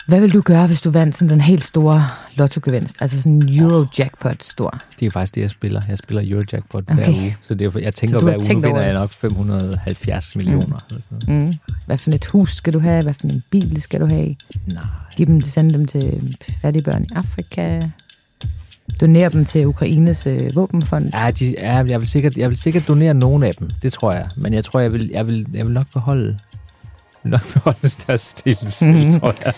Hvad vil du gøre, hvis du vandt sådan den helt store lottogevinst? Altså sådan en Eurojackpot stor. Det er faktisk det, jeg spiller. Jeg spiller Eurojackpot hver uge. Så derfor, jeg tænker, hver uge vinder jeg nok 570 millioner. Eller sådan noget. Hvad for et hus skal du have? Hvad for en bil skal du have? Nej. Sende dem til fattige børn i Afrika? Donere dem til Ukraines våbenfond? Ja, jeg vil sikkert donere nogle af dem. Det tror jeg. Men jeg tror, jeg vil nok beholde størstedelen selv, tror jeg.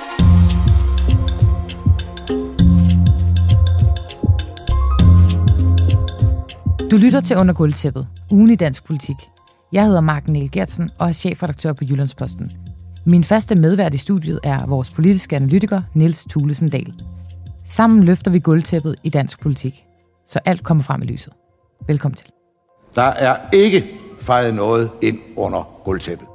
Du lytter til Under Gulvtæppet, ugen i dansk politik. Jeg hedder Marken Niel Gertsen og er chefredaktør på Jyllandsposten. Min faste medvært i studiet er vores politiske analytiker, Niels Thuelesen Dahl. Sammen løfter vi gulvtæppet i dansk politik, så alt kommer frem i lyset. Velkommen til. Der er ikke fejet noget ind under gulvtæppet.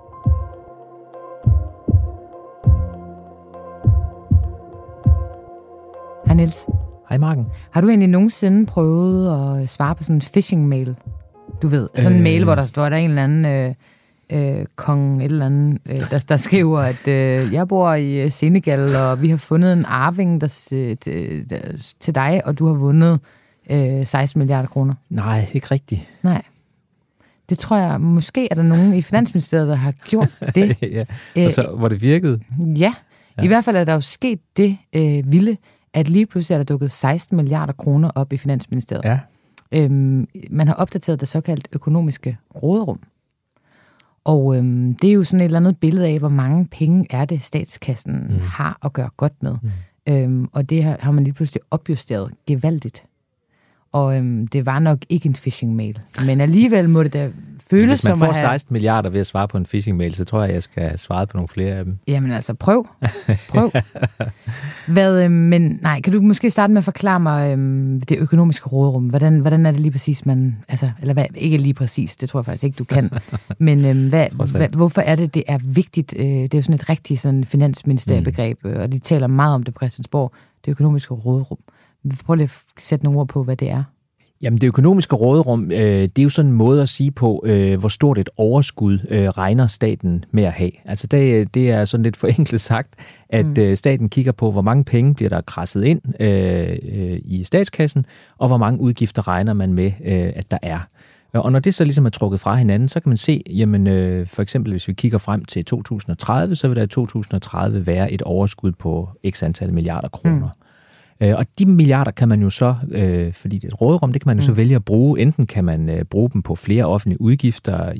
Hej Niels. Hej Marken. Har du egentlig nogensinde prøvet at svare på sådan en phishing-mail? Du ved, sådan en mail, hvor der er en eller anden kong, et eller andet, der skriver, at jeg bor i Senegal, og vi har fundet en arving til dig, og du har vundet 16 milliarder kroner. Nej, ikke rigtigt. Nej. Det tror jeg, måske er der nogen i Finansministeriet, der har gjort det. Ja. Og så, hvor det virkede? Ja. I hvert fald er der jo sket det vilde, at lige pludselig er der dukket 16 milliarder kroner op i Finansministeriet. Ja. Man har opdateret det såkaldt økonomiske råderum. Og det er jo sådan et eller andet billede af, hvor mange penge er det, statskassen har at gøre godt med. Og det har man lige pludselig opjusteret gevaldigt. Og det var nok ikke en phishing-mail. Men alligevel må det da føles som at have... Hvis man får 16 milliarder ved at svare på en phishing-mail, så tror jeg skal svare på nogle flere af dem. Jamen altså, prøv. Men kan du måske starte med at forklare mig det økonomiske råderum? Hvordan er det lige præcis, ikke lige præcis, det tror jeg faktisk ikke, du kan. Men hvorfor er det er vigtigt? Det er jo sådan et rigtigt sådan finansministeriebegreb, og de taler meget om det på Christiansborg, det økonomiske råderum. Prøv lige at sætte nogle ord på, hvad det er. Jamen, det økonomiske råderum, det er jo sådan en måde at sige på, hvor stort et overskud regner staten med at have. Altså, det er sådan lidt forenklet sagt, at staten kigger på, hvor mange penge bliver der kradset ind i statskassen, og hvor mange udgifter regner man med, at der er. Og når det så ligesom er trukket fra hinanden, så kan man se, jamen for eksempel hvis vi kigger frem til 2030, så vil der i 2030 være et overskud på x antal milliarder kroner. Og de milliarder kan man jo så, fordi det er et råderum, det kan man jo så vælge at bruge. Enten kan man bruge dem på flere offentlige udgifter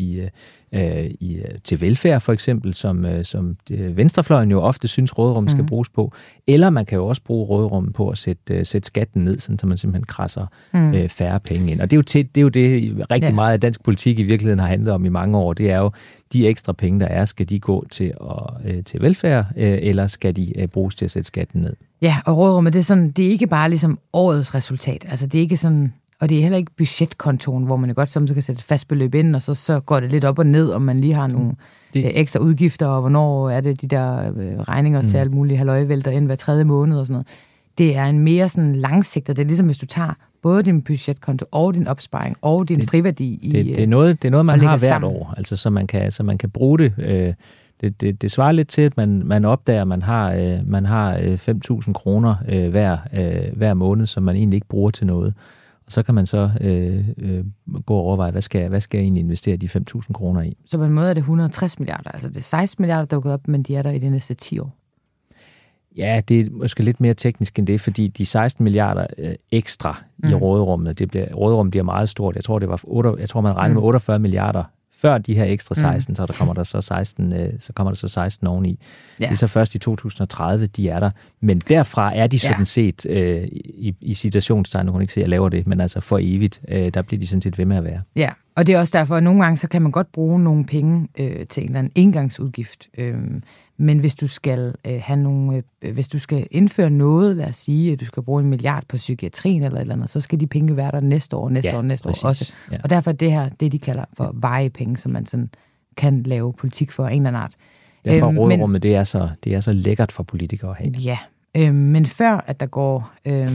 til velfærd for eksempel, som venstrefløjen jo ofte synes råderum skal bruges på. Eller man kan jo også bruge råderum på at sætte skatten ned, så man simpelthen krasser færre penge ind. Og det er jo det rigtig meget af dansk politik i virkeligheden har handlet om i mange år. Det er jo de ekstra penge, der er, skal de gå til velfærd, eller skal de bruges til at sætte skatten ned? Ja, og råderummet, det er ikke bare ligesom årets resultat. Altså det er ikke sådan, og det er heller ikke budgetkontoen, hvor man jo godt kan sætte et fast beløb ind, og så går det lidt op og ned, om man lige har nogle ekstra udgifter, og hvornår er det de der regninger til alt muligt halløjvælter ind hver 3. måned og sådan noget. Det er en mere sådan langsigtet, det er ligesom hvis du tager både din budgetkonto og din opsparing og din friværdi i det er noget man har hvert år, altså så man kan bruge det. Det svarer lidt til, at man opdager, at man har 5.000 kroner hver måned, som man egentlig ikke bruger til noget. Og så kan man så gå og overveje, hvad skal jeg egentlig investere de 5.000 kroner i? Så på en måde er det 160 milliarder. Altså det er 16 milliarder, der er gået op, men de er der i de næste 10 år. Ja, det er måske lidt mere teknisk end det, fordi de 16 milliarder ekstra i råderummet, råderummet bliver meget stort. Jeg tror, man regner med 48 milliarder før de her ekstra 16, så kommer der så 16 oveni. Ja. Det er så først i 2030, de er der. Men derfra er de sådan set, i citationstegn, nu kan ikke se, at jeg laver det, men altså for evigt, der bliver de sådan set ved med at være. Ja, og det er også derfor, at nogle gange, så kan man godt bruge nogle penge til en eller anden engangsudgift. Men hvis du skal hvis du skal indføre noget, lad os sige, at du skal bruge 1 milliard på psykiatrien eller et eller andet, så skal de penge være der næste år også. Ja. Og derfor er det her, det de kalder for varige penge, som man sådan kan lave politik for en eller anden art. Derfor råderummet, det er så lækkert for politikere at have. Ja, Men før at der går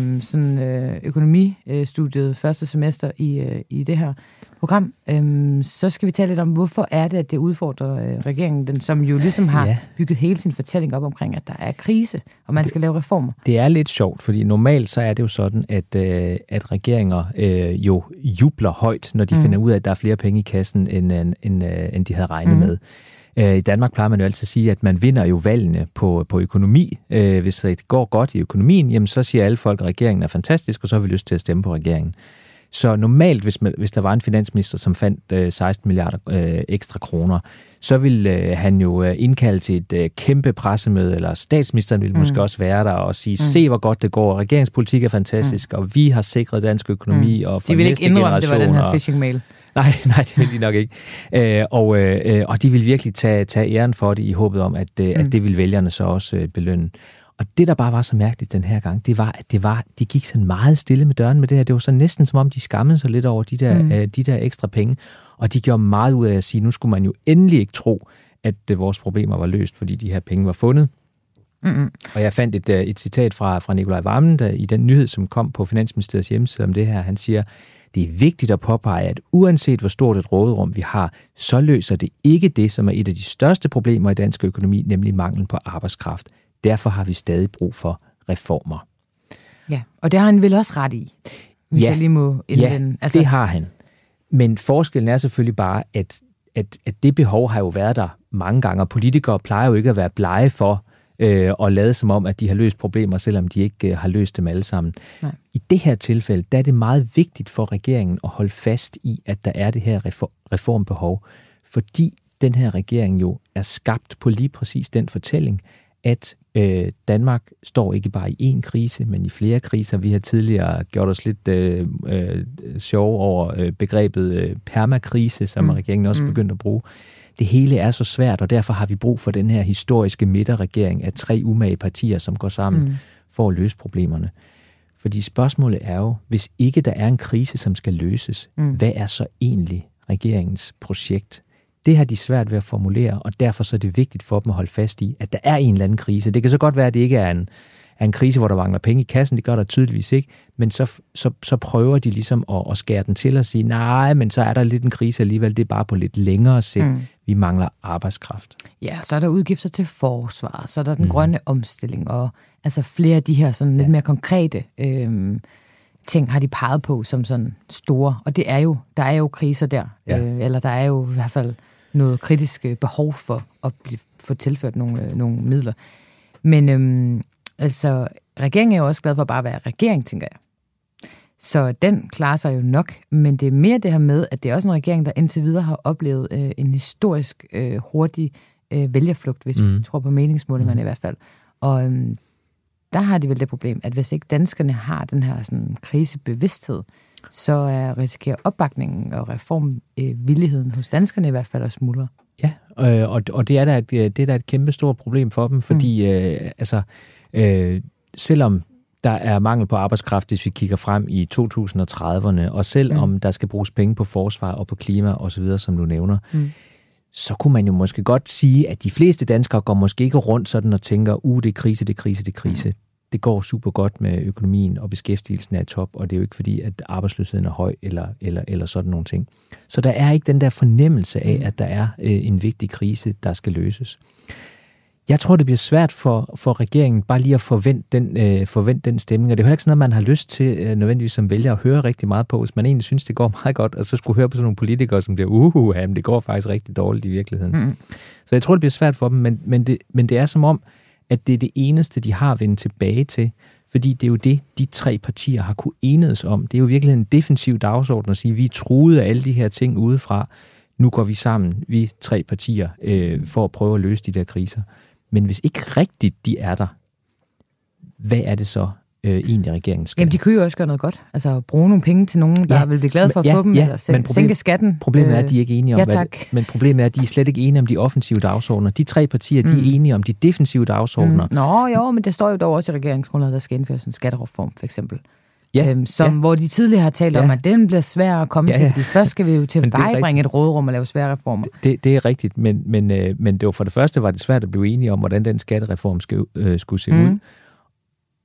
økonomistudiet første semester i det her program, så skal vi tale lidt om, hvorfor er det, at det udfordrer regeringen, den, som jo ligesom har bygget hele sin fortælling op omkring, at der er krise, og man skal lave reformer. Det er lidt sjovt, fordi normalt så er det jo sådan, at regeringer jo jubler højt, når de finder ud af, at der er flere penge i kassen, end de havde regnet med. I Danmark plejer man jo altid at sige, at man vinder jo valgene på økonomi. Hvis det går godt i økonomien, jamen så siger alle folk, at regeringen er fantastisk, og så har vi lyst til at stemme på regeringen. Så normalt, hvis der var en finansminister, som fandt 16 milliarder ekstra kroner, så ville han jo indkalde til et kæmpe pressemøde, eller statsministeren ville måske også være der og sige, se hvor godt det går, regeringspolitik er fantastisk, og vi har sikret dansk økonomi, og for næste generation. De ville ikke indrømme, det var den her phishing-mail. Nej, det vil de nok ikke. Og de vil virkelig tage æren for det i håbet om, at det vil vælgerne så også belønne. Og det, der bare var så mærkeligt den her gang, det var, at de gik sådan meget stille med døren med det her. Det var så næsten som om, de skammede sig lidt over de der ekstra penge. Og de gjorde meget ud af at sige, nu skulle man jo endelig ikke tro, at vores problemer var løst, fordi de her penge var fundet. Og jeg fandt et citat fra Nicolai Wammen, der i den nyhed, som kom på Finansministeriets hjemmeside om det her. Han siger, det er vigtigt at påpege, at uanset hvor stort et råderum vi har, så løser det ikke det, som er et af de største problemer i dansk økonomi, nemlig manglen på arbejdskraft. Derfor har vi stadig brug for reformer. Ja, og det har han vel også ret i, hvis jeg lige må indvende. Ja, det har han. Men forskellen er selvfølgelig bare, at det behov har jo været der mange gange, og politikere plejer jo ikke at være blege for og lade som om, at de har løst problemer, selvom de ikke har løst dem alle sammen. Nej. I det her tilfælde, der er det meget vigtigt for regeringen at holde fast i, at der er det her reformbehov, fordi den her regering jo er skabt på lige præcis den fortælling, at Danmark står ikke bare i én krise, men i flere kriser. Vi har tidligere gjort os lidt sjove over begrebet permakrise, som regeringen også begyndt at bruge. Det hele er så svært, og derfor har vi brug for den her historiske midterregering af 3 umage partier, som går sammen for at løse problemerne. Fordi spørgsmålet er jo, hvis ikke der er en krise, som skal løses, hvad er så egentlig regeringens projekt? Det har de svært ved at formulere, og derfor så er det vigtigt for dem at holde fast i, at der er en eller anden krise. Det kan så godt være, at det ikke er en krise, hvor der mangler penge i kassen, det gør der tydeligvis ikke, men så prøver de ligesom at skære den til og sige, nej, men så er der lidt en krise alligevel, det er bare på lidt længere sigt, vi mangler arbejdskraft. Ja, så er der udgifter til forsvaret, så er der den grønne omstilling, og altså flere af de her sådan lidt mere konkrete ting har de peget på som sådan store, og det er jo, der er jo kriser der, eller der er jo i hvert fald noget kritisk behov for at få tilført nogle midler. Men altså, regeringen er jo også glad for bare at være regering, tænker jeg. Så den klarer sig jo nok, men det er mere det her med, at det er også en regering, der indtil videre har oplevet en historisk hurtig vælgerflugt, hvis vi tror på meningsmålingerne i hvert fald. Og der har de vel det problem, at hvis ikke danskerne har den her sådan, krisebevidsthed, så risikerer opbakningen og reformvilligheden hos danskerne i hvert fald at smuldre. Ja, og det er da et kæmpe stort problem for dem, fordi selvom der er mangel på arbejdskraft, hvis vi kigger frem i 2030'erne, og selvom der skal bruges penge på forsvar og på klima osv., som du nævner, så kunne man jo måske godt sige, at de fleste danskere går måske ikke rundt sådan og tænker, det er krise, det er krise, det er krise. Det går super godt med økonomien, og beskæftigelsen er i top, og det er jo ikke fordi, at arbejdsløsheden er høj, eller sådan nogle ting. Så der er ikke den der fornemmelse af, at der er en vigtig krise, der skal løses. Jeg tror, det bliver svært for regeringen bare lige at forvente den stemning, og det er jo ikke sådan noget, man har lyst til nødvendigvis som vælger at høre rigtig meget på, hvis man egentlig synes, det går meget godt, og så skulle høre på sådan nogle politikere, som bliver, men det går faktisk rigtig dårligt i virkeligheden. Så jeg tror, det bliver svært for dem, men det er som om, at det er det eneste, de har vendt tilbage til, fordi det er jo det, de 3 partier har kunne enedes om. Det er jo virkelig en defensiv dagsorden at sige, at vi er truet af alle de her ting udefra. Nu går vi sammen, vi 3 partier, for at prøve at løse de der kriser. Men hvis ikke rigtigt de er der, hvad er det så egentlig regeringen skal? Jamen, de kunne jo også gøre noget godt. Altså bruge nogle penge til nogen, der vil blive glade for at få dem, eller sænke skatten. Problemet er, at de ikke er enige om, men problemet er, at de er slet ikke enige om de offensive dagsordener. De 3 partier, de er enige om de defensive dagsordener. Men det står jo dog også i regeringsgrundlaget, der skal indføres en skattereform, for eksempel. Hvor de tidligere har talt om, at den bliver svær at komme til, fordi først skal vi jo til vejbringe et råderum og lave svære reformer. Det er rigtigt, men det var for det første var det svært at blive enige om, hvordan den skattereform skulle se ud.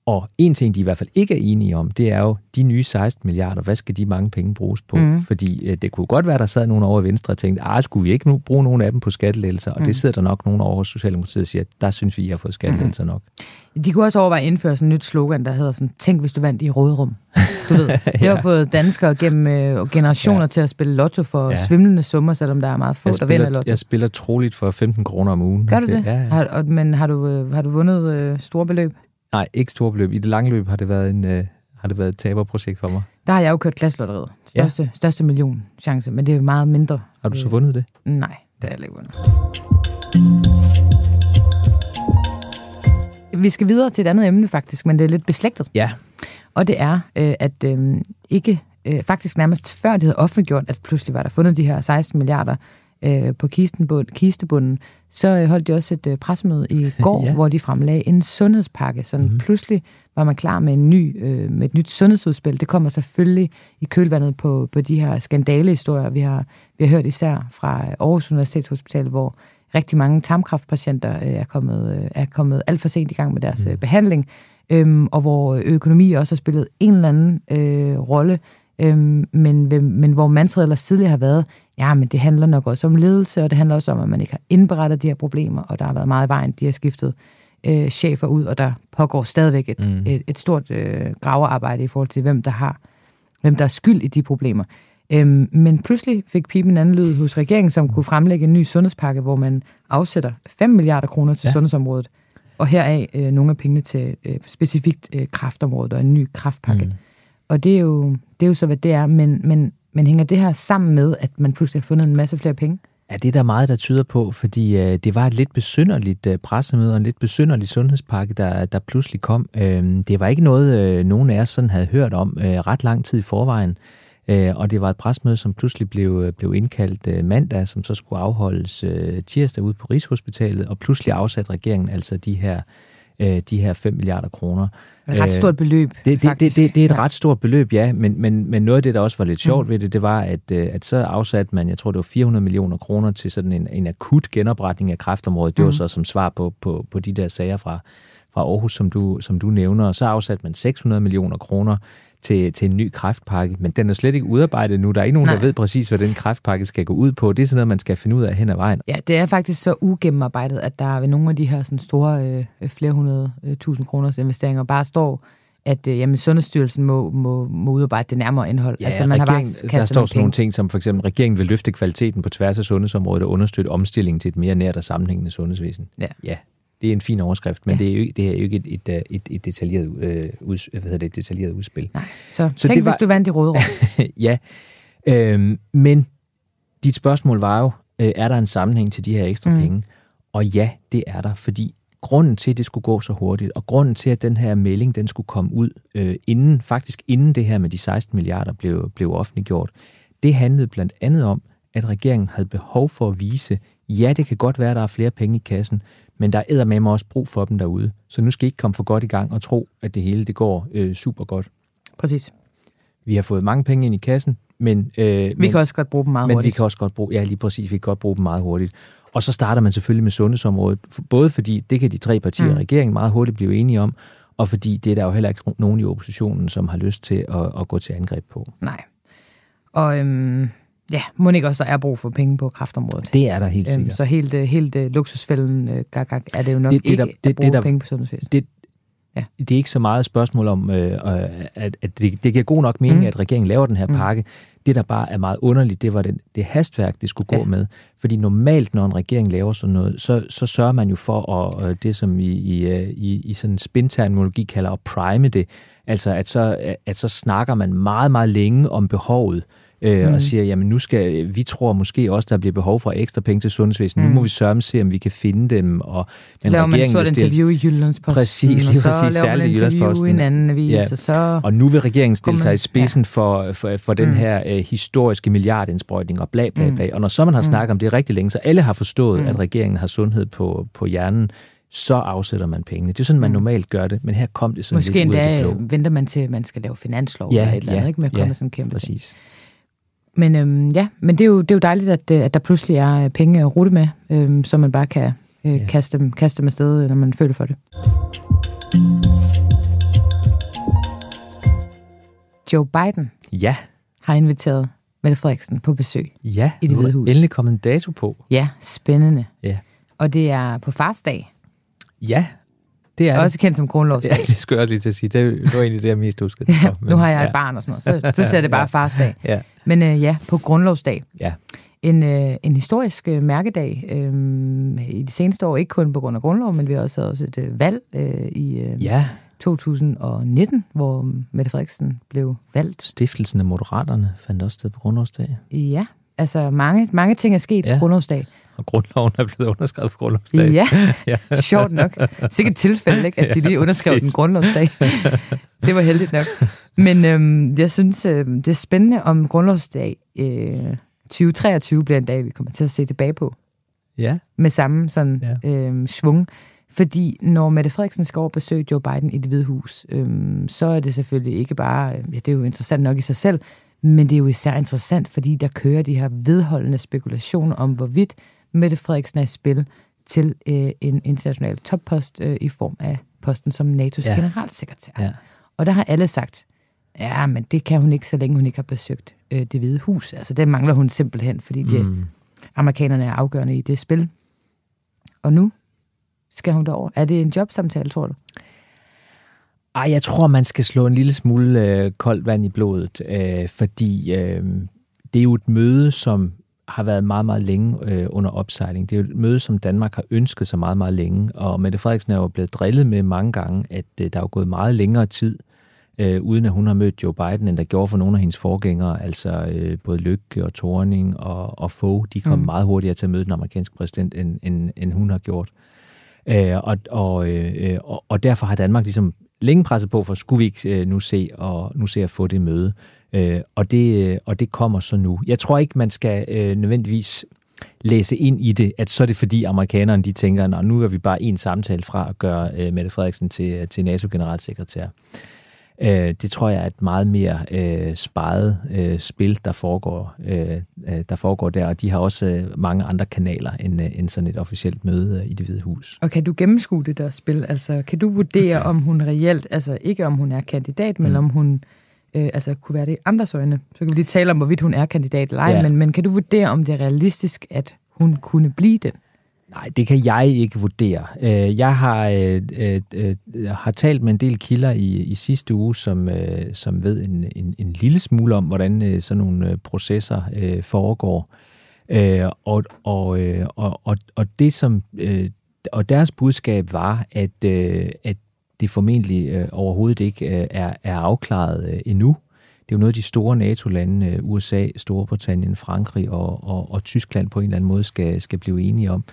Og en ting, de i hvert fald ikke er enige om, det er jo de nye 16 milliarder. Hvad skal de mange penge bruges på? Fordi det kunne godt være, der sad nogen over Venstre og tænkte, skulle vi ikke nu bruge nogen af dem på skattelettelser? Og det sidder der nok nogen over hos Socialdemokratiet og siger, der synes vi, I har fået skattelettelser nok. De kunne også overveje at indføre sådan et nyt slogan, der hedder sådan, tænk hvis du vandt i råderum. Du ved, det har fået danskere gennem generationer til at spille lotto for svimlende summer, selvom der er meget få, der vinder lotto. Jeg spiller troligt for 15 kroner om ugen. Gør du det? Ja. Men har du vundet store beløb? Nej, ikke store beløb. I det lange løb har det været et taberprojekt for mig. Der har jeg jo kørt klasselotteriet. Største millionchance, men det er meget mindre. Har du så vundet det? Nej, det har jeg ikke vundet. Vi skal videre til et andet emne faktisk, men det er lidt beslægtet. Ja. Og det er, at faktisk nærmest før det havde offentliggjort, at pludselig var der fundet de her 16 milliarder på kistebunden, så holdt de også et pressemøde i går, hvor de fremlagde en sundhedspakke. Så pludselig var man klar med med et nyt sundhedsudspil. Det kommer selvfølgelig i kølvandet på de her skandalehistorier, vi har hørt især fra Aarhus Universitetshospital, hvor rigtig mange tarmkræftpatienter er kommet alt for sent i gang med deres behandling, og hvor økonomi også har spillet en eller anden rolle, men hvor mantraet ellers tidligere har været, men det handler nok også om ledelse, og det handler også om, at man ikke har indberettet de her problemer, og der har været meget i vejen. De har skiftet chefer ud, og der pågår stadigvæk et stort gravearbejde i forhold til, hvem der er skyld i de problemer. Men pludselig fik pipen en anden lyd hos regeringen, som kunne fremlægge en ny sundhedspakke, hvor man afsætter 5 milliarder kroner til sundhedsområdet, og heraf nogle af pengene til specifikt kræftområdet og en ny kræftpakke. Og det er jo så, hvad det er, men hænger det her sammen med, at man pludselig har fundet en masse flere penge? Ja, det er der meget, der tyder på, fordi det var et lidt besynderligt pressemøde og en lidt besynderlig sundhedspakke, der pludselig kom. Det var ikke noget, nogen af os sådan havde hørt om ret lang tid i forvejen, og det var et pressemøde, som pludselig blev indkaldt mandag, som så skulle afholdes tirsdag ude på Rigshospitalet, og pludselig afsatte regeringen altså de her 5 milliarder kroner. Et ret stort beløb, faktisk. Det er et ret stort beløb, ja, men noget af det, der også var lidt sjovt ved det var, at så afsatte man, jeg tror, det var 400 millioner kroner til sådan en akut genopretning af kræftområdet. Det var så som svar på de der sager fra Aarhus, som du nævner, og så afsatte man 600 millioner kroner til en ny kræftpakke, men den er slet ikke udarbejdet nu. Der er ikke nogen, der ved præcis, hvad den kræftpakke skal gå ud på. Det er sådan noget, man skal finde ud af hen ad vejen. Ja, det er faktisk så ugennemarbejdet, at der ved nogle af de her sådan store flere 100.000 kroners investeringer bare står, at Sundhedsstyrelsen må udarbejde det nærmere indhold. Ja, altså, man der står sådan nogle ting, som for eksempel, regeringen vil løfte kvaliteten på tværs af sundhedsområdet og understøtte omstillingen til et mere nært og sammenhængende sundhedsvæsen. Ja. Det er en fin overskrift, men det er jo ikke et detaljeret udspil. Nej. Så tænk, hvis du vandt i råderum. Ja, men dit spørgsmål var jo, er der en sammenhæng til de her ekstra penge? Og ja, det er der, fordi grunden til, at det skulle gå så hurtigt, og grunden til, at den her melding, den skulle komme ud, inden det her med de 16 milliarder blev offentliggjort, det handlede blandt andet om, at regeringen havde behov for at vise, ja, det kan godt være, at der er flere penge i kassen, men der er eddermame også brug for dem derude. Så nu skal I ikke komme for godt i gang og tro, at det hele det går super godt. Præcis. Vi har fået mange penge ind i kassen, men vi kan også godt bruge dem meget hurtigt. Men vi kan også godt bruge, lige præcis, vi kan godt bruge dem meget hurtigt. Og så starter man selvfølgelig med sundhedsområdet, både fordi det kan de tre partier i regeringen meget hurtigt blive enige om, og fordi det er der jo heller ikke nogen i oppositionen, som har lyst til at gå til angreb på. Nej. Og må ikke også, der er brug for penge på kræftområdet. Det er der helt sikkert. Så helt luksusfælden er det jo nok at bruge penge på sundhedsvæsenet. Det er ikke så meget et spørgsmål om, at det giver god nok mening, at regeringen laver den her pakke. Det, der bare er meget underligt, det var det hastværk, det skulle gå med. Fordi normalt, når en regering laver sådan noget, så sørger man jo for det, som i sådan en spinterminologi kalder at prime det. Altså, at så snakker man meget, meget længe om behovet, og siger, jamen vi tror måske også, der bliver behov for ekstra penge til sundhedsvæsenet. Nu må vi sørge se, om vi kan finde dem. Og laver man et stort interview i Jyllandsposten, præcis, og så laver man et interview i en anden avis. Og nu vil regeringen stille sig i spidsen for den her historiske milliardindsprøjtning og bla bla bla. Og når så man har snakket om det rigtig længe, så alle har forstået, at regeringen har sundhed på hjernen, så afsætter man pengene. Det er sådan, man normalt gør det, men her kom det sådan måske lidt ud af det blå. Måske endda venter man til, at man skal lave finanslov eller et eller andet, ikke? Med at komme sådan en kæmpe præcis. Ting. Men men det er jo dejligt, at der pludselig er penge at rute med, så man bare kan kaste dem afsted, når man føler for det. Joe Biden har inviteret Mette Frederiksen på besøg i Det Hvide Hus. Endelig kommet en dato på. Ja, spændende. Ja. Og det er på farsdag. Ja, det er også kendt som grundlovsdag. Ja, det skal jeg også lige til at sige. Det var egentlig det, jeg mest huskede. Ja, nu har jeg et barn og sådan noget, så pludselig er det bare farsdag. Ja. Men på grundlovsdag. Ja. En historisk mærkedag i de seneste år, ikke kun på grund af grundlov, men vi har også et valg i 2019, hvor Mette Frederiksen blev valgt. Stiftelsen af Moderaterne fandt også sted på grundlovsdag. Ja, altså mange ting er sket på grundlovsdag. Og grundloven er blevet underskrevet på grundlovsdag. Ja, sjovt nok. Sikkert tilfælde, ikke, at de lige underskrev den grundlovsdag. Det var heldigt nok. Men jeg synes, det er spændende om grundlovsdag 2023 bliver en dag, vi kommer til at se tilbage på. Ja. Med samme sådan svung. Fordi når Mette Frederiksen skal over besøge Joe Biden i Det Hvide Hus, så er det selvfølgelig ikke bare, det er jo interessant nok i sig selv, men det er jo især interessant, fordi der kører de her vedholdende spekulationer om, hvorvidt Mette Frederiksen er i spil til en international toppost i form af posten som NATO's generalsekretær. Ja. Og der har alle sagt, ja, men det kan hun ikke, så længe hun ikke har besøgt Det Hvide Hus. Altså, det mangler hun simpelthen, fordi amerikanerne er afgørende i det spil. Og nu skal hun derover. Er det en jobsamtale, tror du? Jeg tror, man skal slå en lille smule koldt vand i blodet, fordi det er jo et møde, som har været meget, meget længe under opsejling. Det er jo et møde, som Danmark har ønsket sig meget, meget længe, og Mette Frederiksen er jo blevet drillet med mange gange, at der er jo gået meget længere tid, uden at hun har mødt Joe Biden, end der gjorde for nogle af hendes forgængere, altså både Løkke og Thorning og Fogh, de kom meget hurtigere til at møde den amerikanske præsident, end hun har gjort. Og derfor har Danmark ligesom længe presset på, for skulle vi ikke nu se at få det møde. Og det kommer så nu. Jeg tror ikke, man skal nødvendigvis læse ind i det, at så er det fordi amerikanerne, de tænker, at nu er vi bare en samtale fra at gøre Mette Frederiksen til NATO-generalsekretær. Det tror jeg er et meget mere sparet spil, der foregår der, og de har også mange andre kanaler end sådan et officielt møde i Det Hvide Hus. Og kan du gennemskue det der spil? Altså, kan du vurdere, om hun reelt, altså ikke om hun er kandidat, men om hun kunne være det i andres øjne? Så kan vi lige tale om, hvorvidt hun er kandidat eller ej, men kan du vurdere, om det er realistisk, at hun kunne blive den? Nej, det kan jeg ikke vurdere. Jeg har talt med en del kilder i sidste uge, som ved en lille smule om, hvordan sådan nogle processer foregår. Og det som og deres budskab var, at det formentlig overhovedet ikke er afklaret endnu. Det er jo noget, de store NATO-lande, USA, Storbritannien, Frankrig og Tyskland på en eller anden måde skal blive enige om.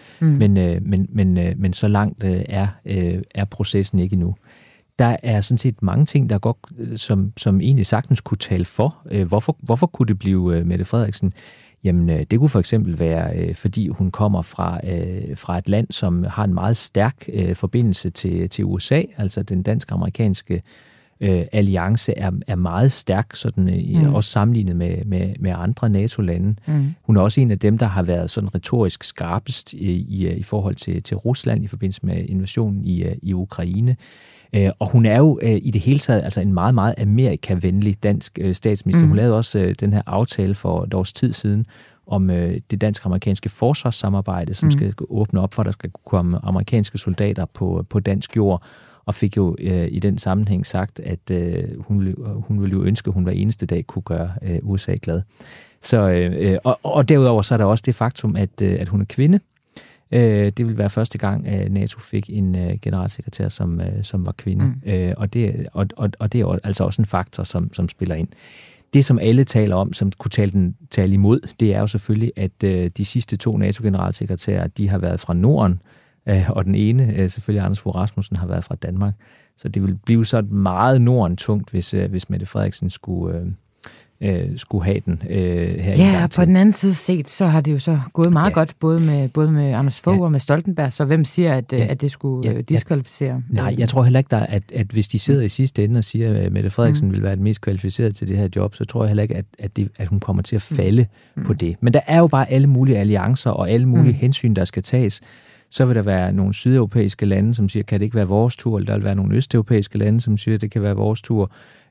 Men så langt er processen ikke endnu. Der er sådan set mange ting, der godt, som egentlig sagtens kunne tale for. Hvorfor kunne det blive Mette Frederiksen? Jamen, det kunne for eksempel være, fordi hun kommer fra et land, som har en meget stærk forbindelse til USA, altså den dansk-amerikanske alliance er meget stærk, sådan, også sammenlignet med andre NATO-lande. Hun er også en af dem, der har været sådan retorisk skarpest i forhold til Rusland i forbindelse med invasionen i Ukraine. Og hun er jo i det hele taget altså en meget, meget amerikavenlig dansk statsminister. Hun lavede også den her aftale for et års tid siden om det dansk-amerikanske forsvarssamarbejde, som skal åbne op for, at der skal komme amerikanske soldater på dansk jord, og fik jo i den sammenhæng sagt, at hun ville jo ønske, at hun hver eneste dag kunne gøre USA glad. Så, og derudover så er der også det faktum, at hun er kvinde. Det vil være første gang, at NATO fik en generalsekretær, som var kvinde. Og det er altså også en faktor, som spiller ind. Det, som alle taler om, som kunne tale imod, det er jo selvfølgelig, at de sidste 2 NATO-generalsekretærer, de har været fra Norden, og den ene, selvfølgelig Anders Fogh Rasmussen, har været fra Danmark. Så det vil blive så meget Norden-tungt, hvis Mette Frederiksen skulle have den her i gang til. På den anden side set, så har det jo så gået meget godt, både med Anders Fogh og med Stoltenberg, så hvem siger, at det skulle diskvalificere? Nej, jeg tror heller ikke, at hvis de sidder i sidste ende og siger, at Mette Frederiksen vil være den mest kvalificerede til det her job, så tror jeg heller ikke, at hun kommer til at falde på det. Men der er jo bare alle mulige alliancer og alle mulige hensyn, der skal tages. Så vil der være nogle sydeuropæiske lande, som siger, kan det ikke være vores tur, eller der vil være nogle østeuropæiske lande, som siger, det kan være vores tur.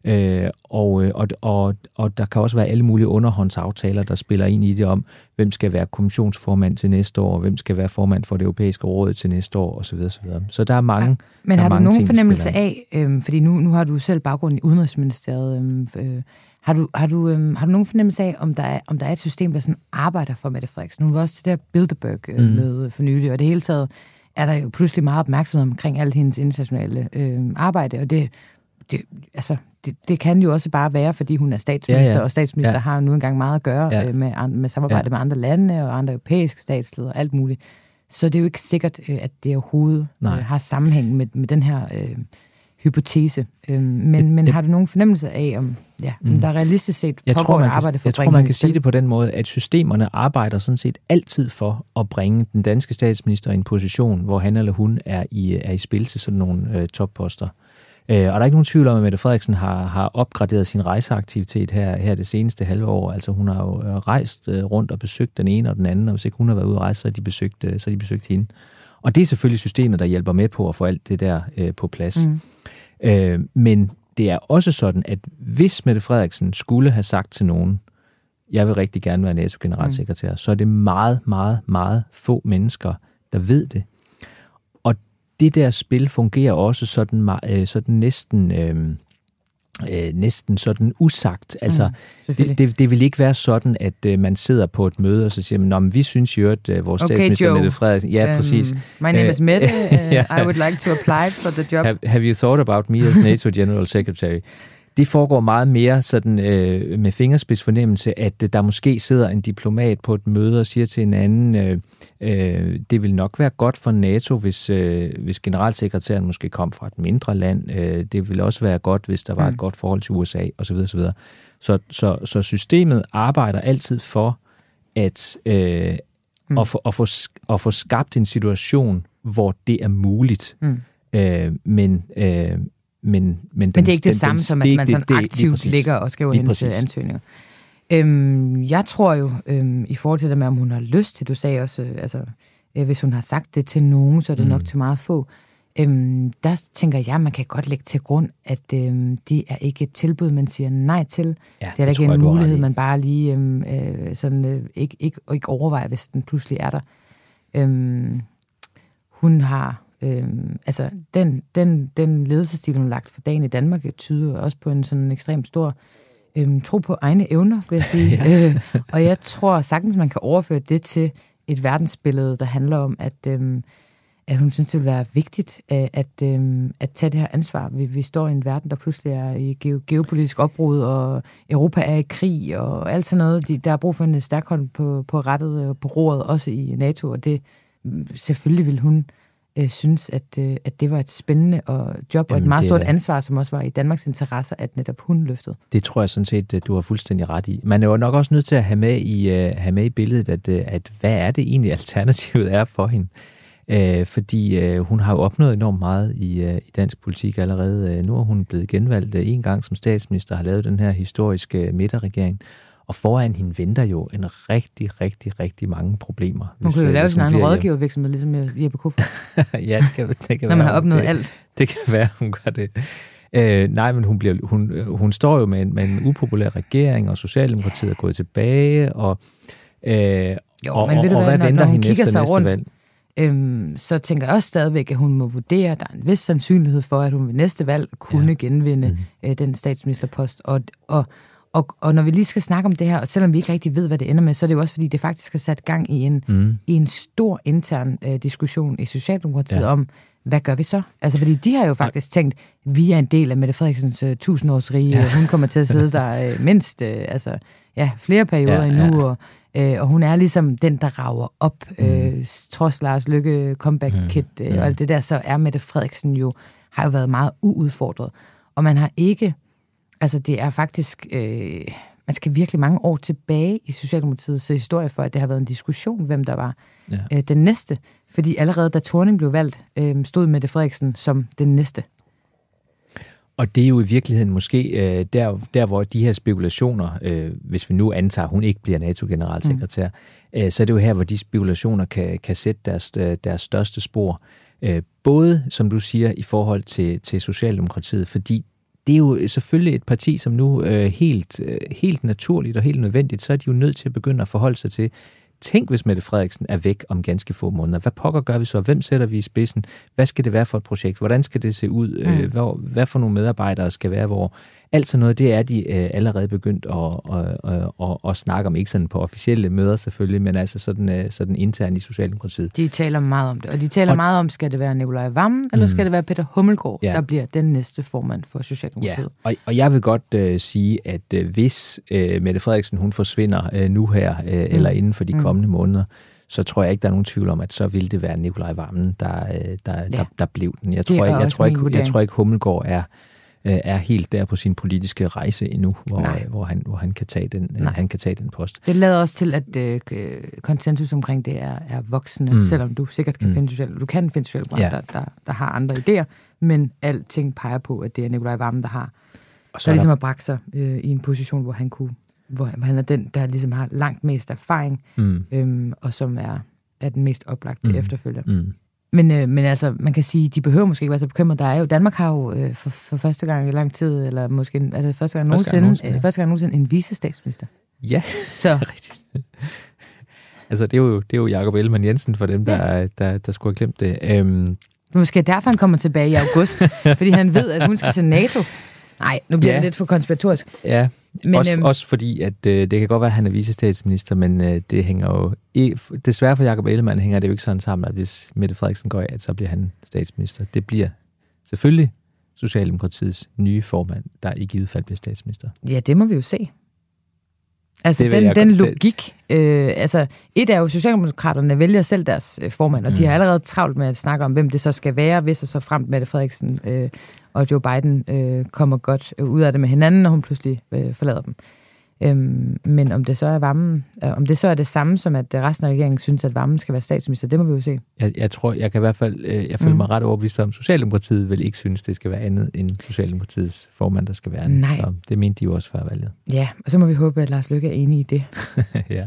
Og der kan også være alle mulige underhåndsaftaler, der spiller ind i det om, hvem skal være kommissionsformand til næste år, hvem skal være formand for det europæiske råd til næste år, osv. osv. Så der er mange. Men har du mange nogen ting, fornemmelse af, fordi nu har du selv baggrund i Udenrigsministeriet, har du nogen fornemmelse af, om der er et system, der sådan arbejder for Mette Frederiksen? Hun var også til det her Bilderberg-møde for nylig, og det hele taget er der jo pludselig meget opmærksomhed omkring alt hendes internationale arbejde, og det kan jo også bare være, fordi hun er statsminister, og statsminister har nu engang meget at gøre med samarbejde med andre lande og andre europæiske statsledere og alt muligt. Så det er jo ikke sikkert, at det overhovedet har sammenhæng med den her hypotese. Men har du nogen fornemmelse af, om der realistisk set pågår et arbejde for at bringe? Jeg tror, man kan sige det på den måde, at systemerne arbejder sådan set altid for at bringe den danske statsminister i en position, hvor han eller hun er i spil til sådan nogle topposter. Og der er ikke nogen tvivl om, at Mette Frederiksen har opgraderet sin rejseaktivitet her det seneste halve år. Altså hun har jo rejst rundt og besøgt den ene og den anden, og hvis ikke hun har været ude at rejse, så har de besøgt hende. Og det er selvfølgelig systemet, der hjælper med på at få alt det der på plads. Men det er også sådan, at hvis Mette Frederiksen skulle have sagt til nogen, jeg vil rigtig gerne være NATO-generalsekretær, så er det meget, meget, meget få mennesker, der ved det. Og det der spil fungerer også sådan næsten sådan usagt. Altså, det vil ikke være sådan, at man sidder på et møde, og så siger man, vi synes jo, at vores statsminister Mette Frederiksen... Ja, præcis. My name is Mette. I would like to apply for the job. Have you thought about me as NATO General Secretary? Det foregår meget mere sådan med fingerspidsfornemmelse, at der måske sidder en diplomat på et møde og siger til en anden, det vil nok være godt for NATO, hvis generalsekretæren måske kom fra et mindre land. Det vil også være godt, hvis der var et godt forhold til USA, osv. osv. Så systemet arbejder altid for at få skabt en situation, hvor det er muligt. Men det er ikke det samme som, at man sådan aktivt ligger og skriver hendes ansøgninger. Jeg tror jo, i forhold til det med, om hun har lyst til, du sagde også, hvis hun har sagt det til nogen, så er det nok til meget få. Der tænker jeg, man kan godt lægge til grund, at det er ikke et tilbud, man siger nej til. Ja, det er ikke en mulighed, man bare lige ikke overvejer, hvis den pludselig er der. Hun har... den ledelsesstil, hun har lagt for dagen i Danmark, tyder også på en sådan ekstremt stor tro på egne evner, vil jeg sige. Og jeg tror sagtens, man kan overføre det til et verdensbillede, der handler om, at hun synes, det vil være vigtigt at tage det her ansvar. Vi står i en verden, der pludselig er i geopolitisk opbrud, og Europa er i krig, og alt sådan noget. Der er brug for en stærk hånd på rettet på roret, også i NATO, og det selvfølgelig vil hun synes, at det var et spændende job og et meget stort ansvar, som også var i Danmarks interesse, at netop hun løftede. Det tror jeg sådan set, du har fuldstændig ret i. Man er jo nok også nødt til at have med i billedet, at hvad er det egentlig alternativet er for hende? Fordi hun har jo opnået enormt meget i dansk politik allerede. Nu er hun blevet genvalgt en gang som statsminister, har lavet den her historiske midterregering. Og foran hende venter jo en rigtig, rigtig, rigtig mange problemer. Hun kunne jo lave sin egen rådgivervirksomhed, ligesom Jeppe Kofod. Ja, det kan når man har opnået alt. Det kan være, hun gør det. Nej, men hun står jo med en upopulær regering, og Socialdemokratiet er gået tilbage, og hvad venter hende efter næste valg? Så tænker jeg også stadigvæk, at hun må vurdere, at der er en vis sandsynlighed for, at hun ved næste valg kunne genvinde den statsministerpost. Og når vi lige skal snakke om det her, og selvom vi ikke rigtig ved, hvad det ender med, så er det jo også, fordi det faktisk har sat gang i en stor intern diskussion i Socialdemokratiet om, hvad gør vi så? Altså, fordi de har jo faktisk tænkt, vi er en del af Mette Frederiksens 1000-årsrige, og hun kommer til at sidde der mindst flere perioder endnu, og hun er ligesom den, der rager op, trods Lars Løkke comeback-kit og alt det der, så er Mette Frederiksen har jo været meget uudfordret. Og man har ikke... Altså, det er faktisk... man skal virkelig mange år tilbage i Socialdemokratiets historie for, at det har været en diskussion, hvem der var den næste. Fordi allerede da Thorning blev valgt, stod Mette Frederiksen som den næste. Og det er jo i virkeligheden måske der hvor de her spekulationer, hvis vi nu antager, at hun ikke bliver NATO-generalsekretær, så er det jo her, hvor de spekulationer kan sætte deres største spor. Både, som du siger, i forhold til Socialdemokratiet, fordi det er jo selvfølgelig et parti, som nu helt naturligt og helt nødvendigt, så er de jo nødt til at begynde at forholde sig til, tænk, hvis Mette Frederiksen er væk om ganske få måneder. Hvad pokker gør vi så? Hvem sætter vi i spidsen? Hvad skal det være for et projekt? Hvordan skal det se ud? Hvad for nogle medarbejdere skal være hvor? Alt sådan noget, det er de allerede begyndt at snakke om. Ikke sådan på officielle møder selvfølgelig, men altså sådan internt i Socialdemokratiet. De taler meget om det. Og de taler meget om, skal det være Nicolai Wammen, eller skal det være Peter Hummelgaard, der bliver den næste formand for Socialdemokratiet? Ja, og jeg vil godt sige, at hvis Mette Frederiksen hun forsvinder nu her, eller inden for de kommende måneder, så tror jeg ikke, der er nogen tvivl om, at så ville det være Nicolai Wammen, der blev den. Jeg tror ikke Hummelgaard er helt der på sin politiske rejse endnu, hvor han kan tage den post. Det lader også til, at konsensus omkring det er voksende, selvom du sikkert kan finde socialdemokrater, der har andre idéer, men alting peger på, at det er Nicolai Wammen, der ligesom har bragt sig i en position, hvor han er den, der ligesom har langt mest erfaring, og som er den mest oplagte efterfølger. Men altså, man kan sige, de behøver måske ikke være så bekymrede. Danmark har jo for første gang i lang tid, eller måske er det første gang nogensinde en vicestatsminister. Ja, så rigtigt. Altså, det er jo Jakob Ellemann-Jensen for dem, der skulle have glemt det. Måske derfor han kommer tilbage i august, fordi han ved, at hun skal til NATO. Nej, nu bliver det lidt for konspiratorisk. Ja, men, også fordi, at det kan godt være, at han er vicestatsminister, men det hænger jo... Desværre for Jakob Ellemann hænger det jo ikke sådan sammen, at hvis Mette Frederiksen går af, så bliver han statsminister. Det bliver selvfølgelig Socialdemokratiets nye formand, der i givet fald bliver statsminister. Ja, det må vi jo se. Altså den logik, et er jo, Socialdemokraterne vælger selv deres formand, og de har allerede travlt med at snakke om, hvem det så skal være, hvis og så fremt Mette Frederiksen og Joe Biden kommer godt ud af det med hinanden, når hun pludselig forlader dem. Men om det så er Wammen, om det så er det samme som, at resten af regeringen synes, at Wammen skal være statsminister, det må vi jo se. Jeg tror, jeg kan i hvert fald, jeg føler mig ret overbevist om, Socialdemokratiet vil ikke synes, det skal være andet end Socialdemokratiets formand, der skal være den. Så det mente de jo også før valget. Ja, og så må vi håbe, at Lars Løkke er enig i det. Ja.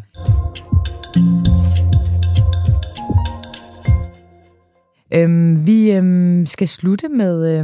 Vi skal slutte med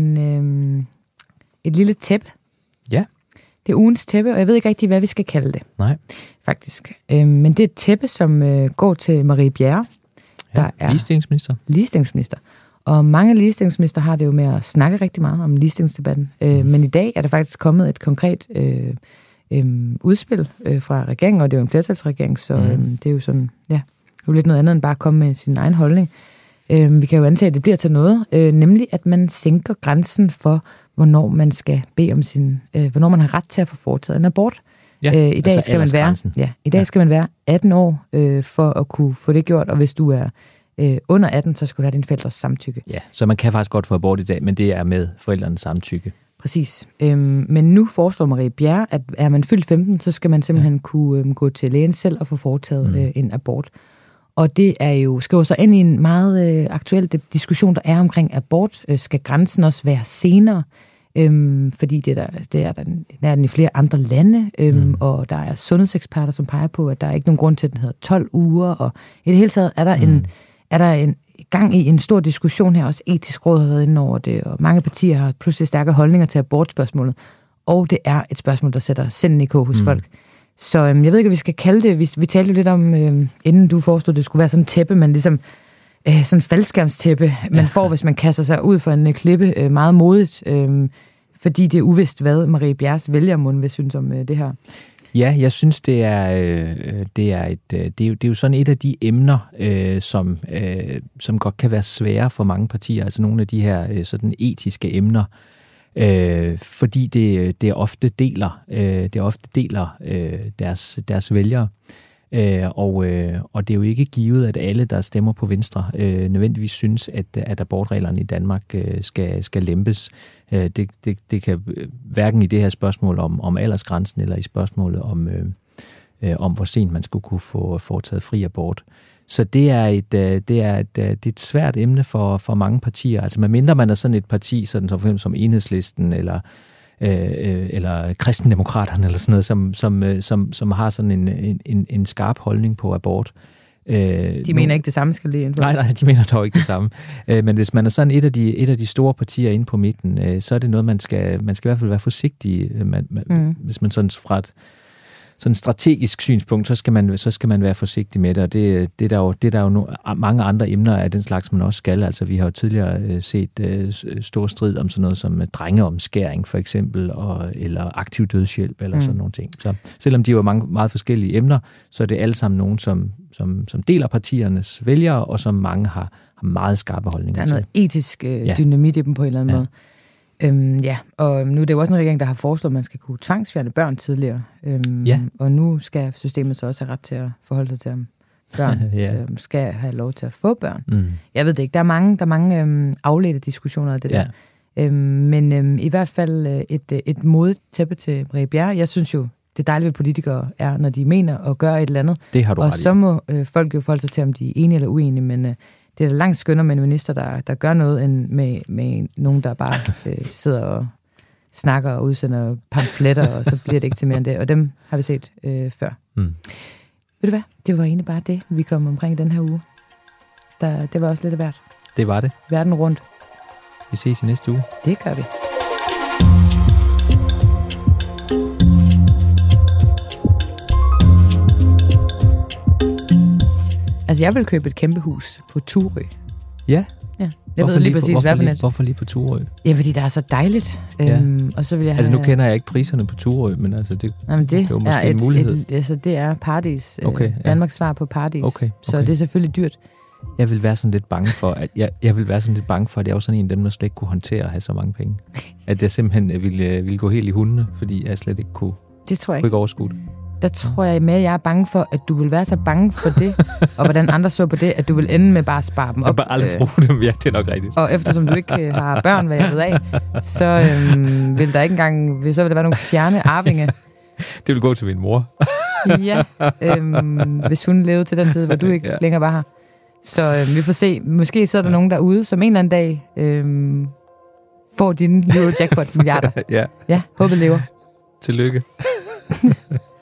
et lille tæppe. Ja. Det er ugens tæppe, og jeg ved ikke rigtig, hvad vi skal kalde det. Nej. Faktisk. Men det er et tæppe, som går til Marie Bjerre, der er ligestillingsminister. Og mange ligestillingsminister har det jo med at snakke rigtig meget om ligestillingsdebatten. Men i dag er der faktisk kommet et konkret udspil fra regeringen, og det er jo en flertalsregering, så det er jo sådan, ja, det er jo lidt noget andet end bare at komme med sin egen holdning. Vi kan jo antage, at det bliver til noget, nemlig at man sænker grænsen for, hvornår man skal bede om hvornår man har ret til at få foretaget en abort. Ja, I dag skal man være 18 år for at kunne få det gjort, og hvis du er under 18, så skal du have din forældres samtykke. Ja, så man kan faktisk godt få abort i dag, men det er med forældrenes samtykke. Præcis. Men nu foreslår Marie Bjerre, at er man fyldt 15, så skal man simpelthen kunne gå til lægen selv og få foretaget en abort. Og det er jo, skriver sig ind i en meget aktuel diskussion, der er omkring abort. Skal grænsen også være senere? Fordi det er den i flere andre lande, og der er sundhedseksperter, som peger på, at der er ikke nogen grund til, at den hedder 12 uger. Og i det hele taget er der en gang i en stor diskussion her, også etisk råd har været inde over det, og mange partier har pludselig stærke holdninger til abortspørgsmålet. Og det er et spørgsmål, der sætter sinden i kog hos folk. Så jeg ved ikke, hvad vi skal kalde det. Vi talte jo lidt om, inden du forestod, det skulle være sådan en tæppe, men ligesom sådan en faldskærmstæppe, man får, hvis man kaster sig ud for en klippe meget modigt, fordi det er uvist, hvad Marie Bjerres vælgermund vil synes om det her. Ja, jeg synes, det er jo sådan et af de emner, som godt kan være svære for mange partier, altså nogle af de her sådan etiske emner, fordi det ofte deler deres vælgere. Og det er jo ikke givet, at alle, der stemmer på Venstre, nødvendigvis synes, at abortreglerne i Danmark skal lempes. Det kan hverken i det her spørgsmål om aldersgrænsen, eller i spørgsmålet om hvor sent man skulle kunne få foretaget fri abort. Så det er et svært emne for mange partier. Altså medmindre man er sådan et parti, sådan som for eksempel som Enhedslisten eller Kristendemokraterne eller sådan noget, som har sådan en skarp holdning på abort. De mener ikke det samme skal lige indføres. Nej, de mener dog ikke det samme. Men hvis man er sådan et af de store partier inde på midten, så er det noget, man skal i hvert fald være forsigtig. Hvis man sådan fra et sådan strategisk synspunkt, så skal man være forsigtig med det, og det er der jo mange andre emner af den slags, man også skal. Altså, vi har jo tidligere set stor strid om sådan noget som drengeomskæring, for eksempel, eller aktiv dødshjælp, eller sådan nogle ting. Så selvom de er jo meget forskellige emner, så er det alle sammen nogen, som deler partiernes vælgere, og som mange har meget skarpe holdninger til. Der er noget etisk dynamit i dem på en eller anden måde. Og nu er det jo også en regering, der har foreslået, at man skal kunne tvangsfjerne børn tidligere. Og nu skal systemet så også have ret til at forholde sig til, om børn skal have lov til at få børn. Jeg ved det ikke. Der er mange afledte diskussioner af det der. Men i hvert fald et modigt tæppe til Marie Bjerre. Jeg synes jo, det dejlige ved politikere er, når de mener og gør et eller andet. Det har du og så må folk jo forholde sig til, om de er enige eller uenige, men det er da langt skønnere med en minister, der gør noget, end med nogen, der bare sidder og snakker og udsender pamfletter, og så bliver det ikke til mere end det. Og dem har vi set før. Ved du hvad? Det var egentlig bare det, vi kom omkring i den her uge. Det var også lidt af hvert. Det var det. Verden rundt. Vi ses i næste uge. Det gør vi. Altså, jeg vil købe et kæmpe hus på Turø. Ja? Ja. Jeg ved lige præcis, hvad for net. Hvorfor lige på Turø? Ja, fordi der er så dejligt. Og så vil jeg altså, nu kender jeg ikke priserne på Turø, men altså, det er jo måske en mulighed. Altså, det er Paradis. Okay, Danmarks svar på Paradis. Okay. Så det er selvfølgelig dyrt. Jeg vil være sådan lidt bange for, at jeg er jo sådan en af dem, der slet ikke kunne håndtere at have så mange penge. At jeg simpelthen ville gå helt i hundene, fordi jeg slet ikke kunne overskue det. Der tror jeg med, at jeg er bange for, at du vil være så bange for det, og hvordan andre så på det, at du vil ende med bare at spare dem op. Jeg bare aldrig bruge dem, ja, det er nok rigtigt. Og eftersom du ikke har børn, hvad jeg ved af, så vil der ikke engang, så vil der være nogle fjerne arvinge. Det vil gå til min mor. Ja, hvis hun levede til den tid, hvor du ikke længere var her. Så vi får se. Måske så er der nogen derude, som en eller anden dag får dine Eurojackpot-milliarder. Ja, håbet lever. Tillykke.